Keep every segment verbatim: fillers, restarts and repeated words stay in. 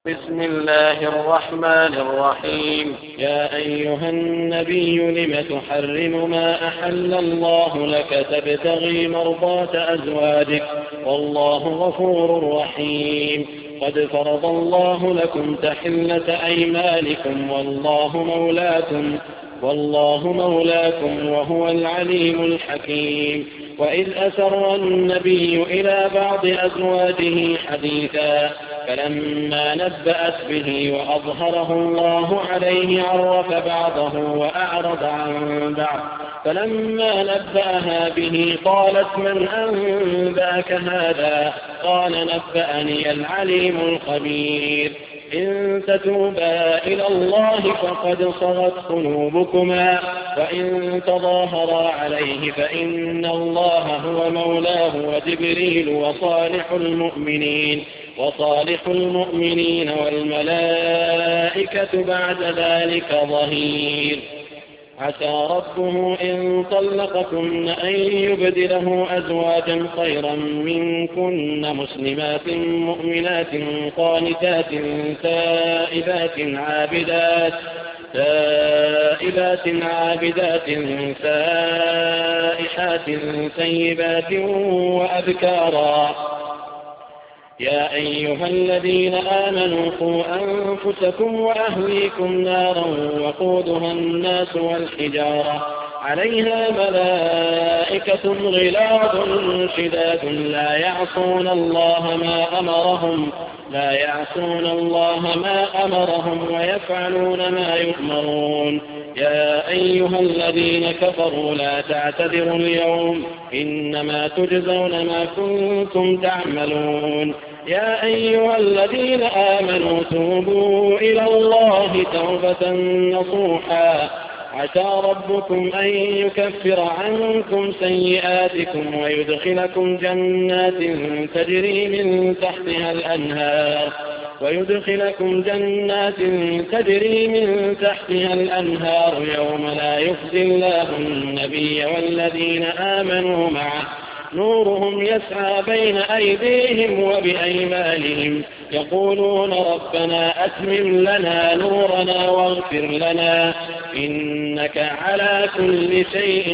بسم الله الرحمن الرحيم. يا أيها النبي لم تحرم ما أحل الله لك تبتغي مرضات أزواجك والله غفور رحيم. قد فرض الله لكم تحلة أيمانكم والله مولاكم والله مولاكم وهو العليم الحكيم. وإذ أسر النبي إلى بعض أزواجه حديثا فلما نبأت به وأظهره الله عليه عرف بعضه وأعرض عن بعض فلما نبأها به قالت من أنبأك هذا؟ قال نبأني العليم الخبير. إن تتوبا إلى الله فقد صغت قلوبكما وإن تظاهرا عليه فإن الله هو مولاه وجبريل وصالح المؤمنين وصالح المؤمنين والملائكة بعد ذلك ظهير. عسى ربه إن طلقكن أن يبدله أزواجا خيرا منكن مسلمات مؤمنات قانتات تائبات عابدات تائبات عابدات سائحات ثيبات وأبكارا. يا أيها الذين آمنوا قوا أنفسكم وأهليكم نارا وقودها الناس والحجارة عليها ملائكة غلاظ شداد لا يعصون الله ما أمرهم لا يعصون الله ما أمرهم ويفعلون ما يؤمرون. يا أيها الذين كفروا لا تعتذروا اليوم إنما تجزون ما كنتم تعملون. يا أيها الذين آمنوا توبوا إلى الله توبة نصوحا عسى ربكم أن يكفر عنكم سيئاتكم ويدخلكم جنات تجري من تحتها الأنهار ويدخلكم جنات تجري من تحتها الأنهار يوم لا يخزي الله النبي والذين آمنوا معه نورهم يسعى بين أيديهم وبأيمانهم يقولون ربنا أتمم لنا نورنا واغفر لنا إنك على كل شيء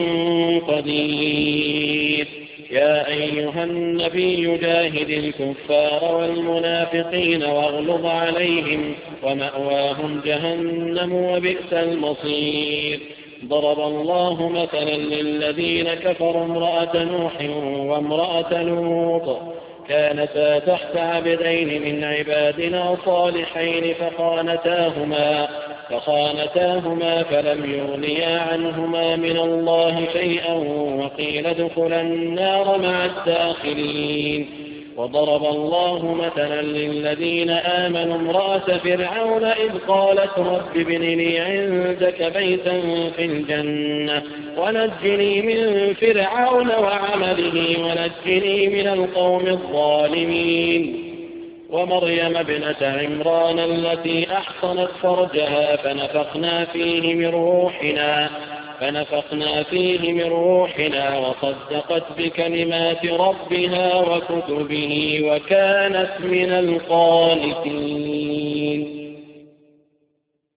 قدير. يا أيها النبي جاهد الكفار والمنافقين واغلظ عليهم ومأواهم جهنم وبئس المصير. ضرب الله مثلا للذين كفروا امرأة نوح وامرأة لوط كانتا تحت عبدين من عبادنا صالحين فخانتاهما فخانتاهما فلم يغنيا عنهما من الله شيئا وقيل ادخلا النار مع الداخلين. وضرب الله مثلا للذين آمنوا امرأة فرعون إذ قالت رب ابن لي عندك بيتا في الجنة ونجني من فرعون وعمله ونجني من القوم الظالمين. ومريم ابنة عمران التي أحصنت فرجها فنفخنا فيه من روحنا فنفخنا فيه من روحنا وصدقت بكلمات ربها وكتبه وكانت من القانتين.